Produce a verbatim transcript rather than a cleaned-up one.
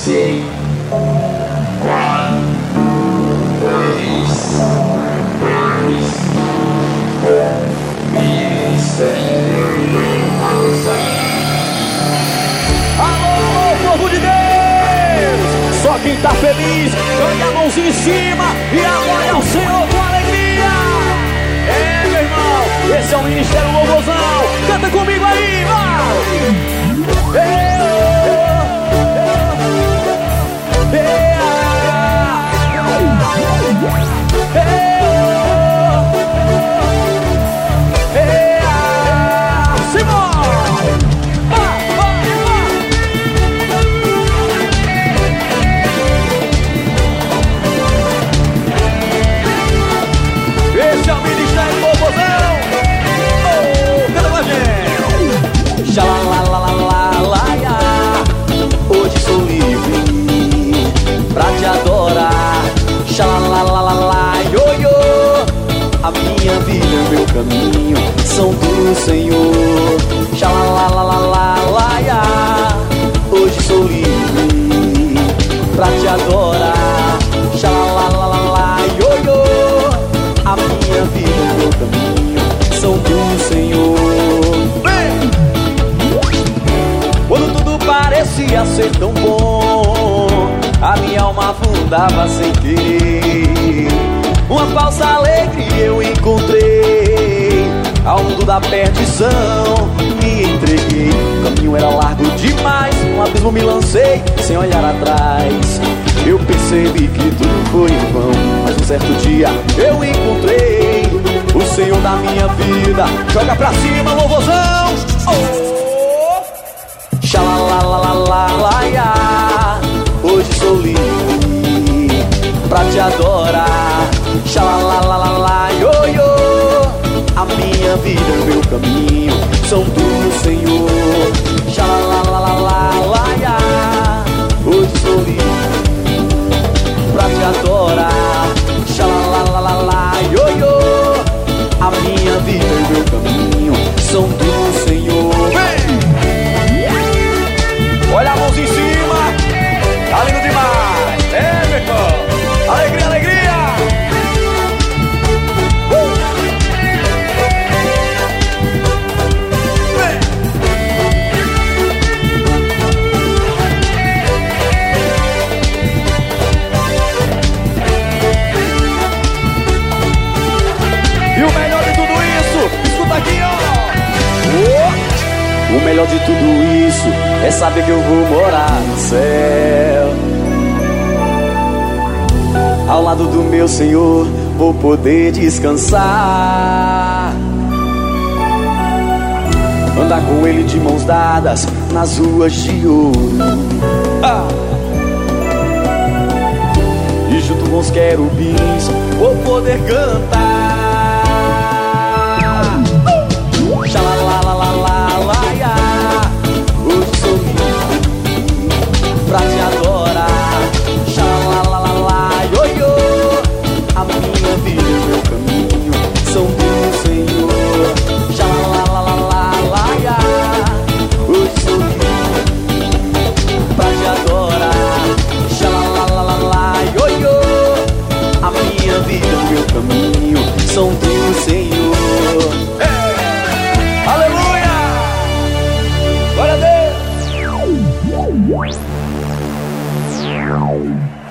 cinco, quatro, três, dois, um, alô, povo de Deus! Só quem tá feliz, joga a mãozinha em cima e adore ao Senhor com alegria! É, meu irmão, esse é o Ministério Louvorzão! Canta comigo aí, vai! Ei, esse é o Ministério Louvorzão! Oh, canta com a gente! Xalalalalaia, hoje sou livre pra te adorar. Xalalalalaia, ioiô, a minha vida e o meu caminho são do Senhor. Xalalalalaia, hoje sou livre pra te adorar. Xalalalalaia, ioiô, a minha vida e o meu caminho são do Senhor. Quando tudo parecia ser tão bom, a minha alma afundava sem querer. Uma falsa alegria eu encontrei, ao mundo da perdição me entreguei. O caminho era largo demais, um abismo me lancei sem olhar atrás. Eu percebi que tudo foi em vão, mas um certo dia eu encontrei o Senhor da minha vida. Joga pra cima, louvorzão! Oh! Xalalalalaia, hoje sou livre pra te adorar. Xalalalalaia, ioiô, a minha vida e o meu caminho são do Senhor. Xalalalalaia, hoje sou livre pra te adorar. Xalalalalaia, ioiô, a minha vida e o meu caminho são do Senhor. Olha a mãozinha em cima, tá lindo demais, é, meu irmão, alegria, alegria! Uh! E o melhor de tudo isso, escuta aqui, ó! Uh! O melhor de tudo isso é saber que eu vou morar no céu. Ao lado do meu Senhor vou poder descansar, andar com Ele de mãos dadas nas ruas de ouro. Ah! E junto com os querubins vou poder cantar. Xalalalalaia, hoje sou livre pra te adorar. Xalalalalaia, ioiô, a minha vida e o meu caminho são do Senhor. Xalalalalaia, hoje sou livre pra te adorar. Xalalalalaia, ioiô, a minha vida e o meu caminho são do Senhor. Aleluia! Glória a Deus!